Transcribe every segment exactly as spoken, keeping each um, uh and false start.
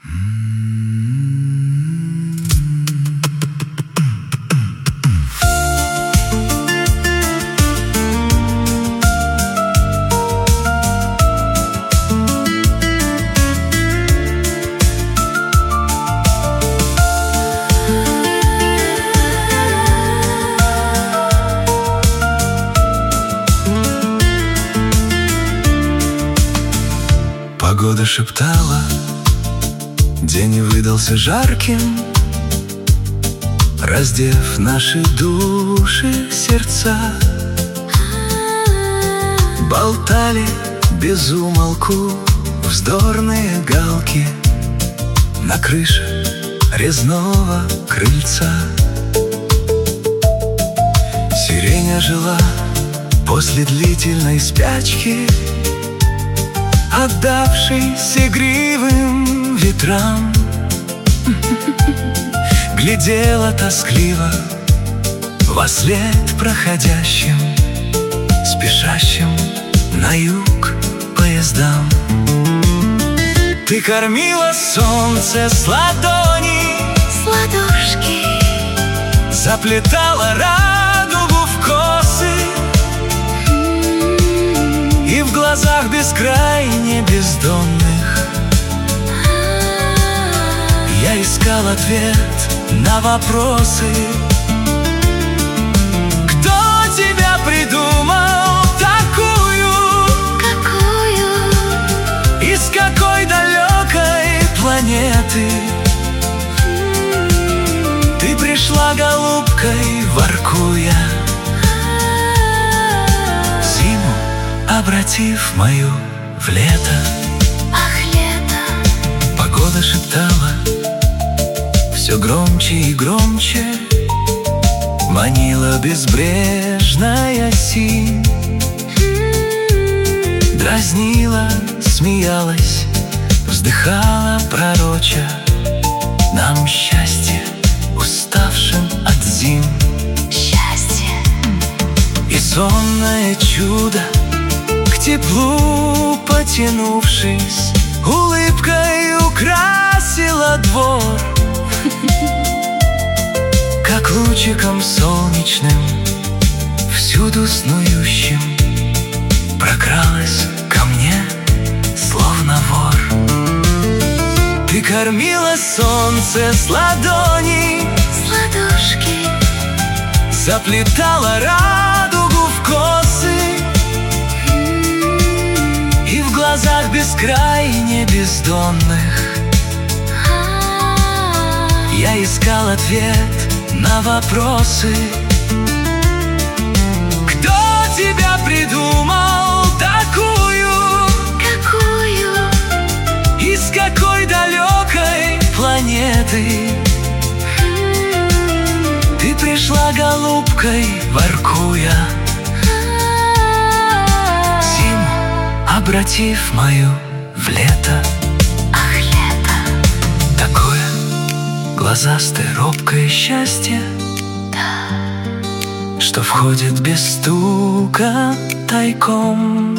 Погода шептала, день выдался жарким, раздев наши души, сердца. Болтали без умолку вздорные галки на крыше резного крыльца. Сирень ожила после длительной спячки, отдавшись игривым ветрам. Глядела тоскливо вослед проходящим, спешащим на юг поездам. Ты кормила солнце с ладони, с ладошки, заплетала радугу в косы, и в глазах бескрайне бездонных я искал ответ на вопросы. Кто тебя придумал такую? Какую? Из какой далекой планеты? Ты пришла голубкой, воркуя, зиму обратив мою в лето. Ах, лето! Погода шептала все громче и громче, манила безбрежная синь, дразнила, смеялась, вздыхала пророча нам счастье, уставшим от зим. Счастье И сонное чудо, к теплу потянувшись, улыбкой украсила двор. Как лучиком солнечным, всюду снующим, прокралась ко мне, словно вор. Ты кормила солнце с ладони, с ладошки, заплетала радугу в косы, и в глазах бескрайне бездонных я искал ответ на вопросы. Кто тебя придумал такую? какую? Из какой далекой планеты? Ты пришла голубкой, воркуя, зиму обратив мою в лето. Ах, лето! Такое глазастое робкое счастье, что входит без стука тайком,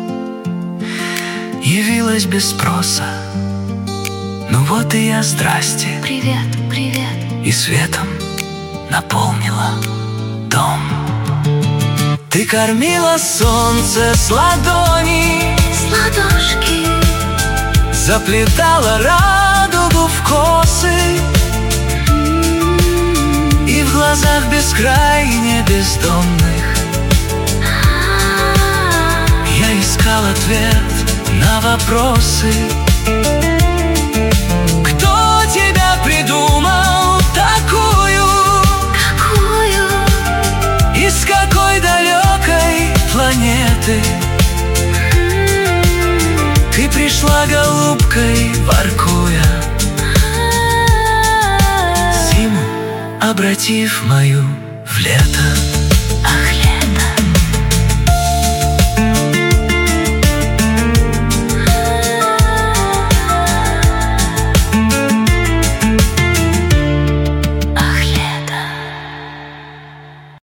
явилась без спроса. Ну вот и я, здрасте, Привет, привет! и светом наполнила дом. Ты кормила солнце с ладони, С ладошки, заплетала радугу в косы, и в глазах бескрайне бездонных я искал ответ на вопросы. Кто тебя придумал такую? какую? Из какой далекой планеты? Ты пришла голубкой, воркуя, зиму обратив мою в лето.